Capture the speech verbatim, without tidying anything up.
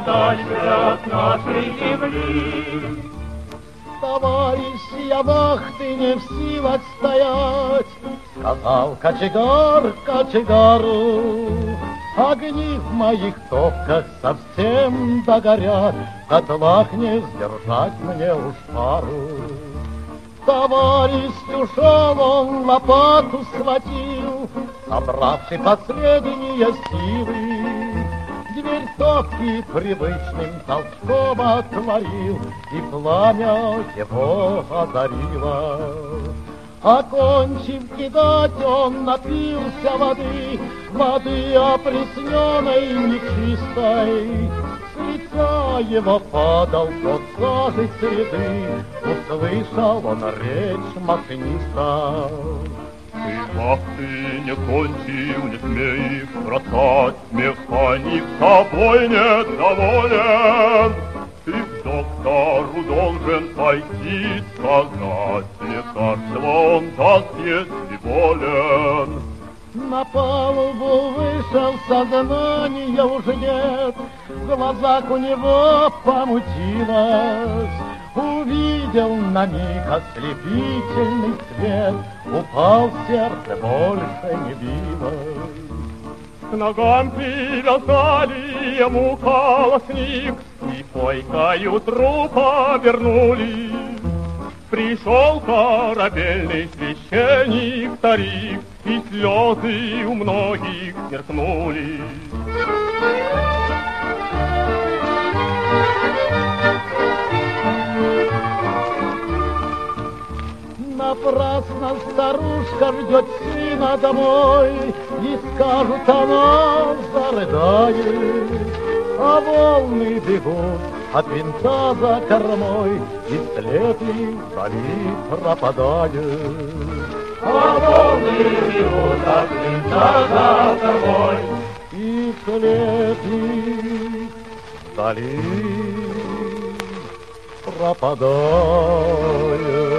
подальше от нашей земли. Товарищи, я вахты не в силах стоять, сказал кочегар кочегару. Огни в моих топках совсем догорят, в котлах не сдержать мне уж пару. Товарищ ушел, он лопату схватил, собравший последние силы. Дверь топки привычным толчком отворил, и пламя его озарило. Окончив кидать, он напился воды, воды опресненной нечистой. С лица его падал тот сажей среды, услышал он речь машиниста. Ты вахты не кончил, не смей их бросать, механик тобой недоволен. Ты к доктору должен пойти сказать, лекарство он даст, если болен. На палубу вышел, сознания уже нет, в глазах у него помутилось. Увидел на миг ослепительный свет, упал в сердце, больше не билось. К ногам привязали ему колосник, и койкою трупа вернули. Пришел корабельный священник старик, и слезы у многих сверкнули. Напрасно старушка ждет сына домой, и скажут, она зарыдает. А волны бегут от винта за кормой, и след их вдали пропадает. А волны бегут от винта за кормой, и след их вдали пропадает.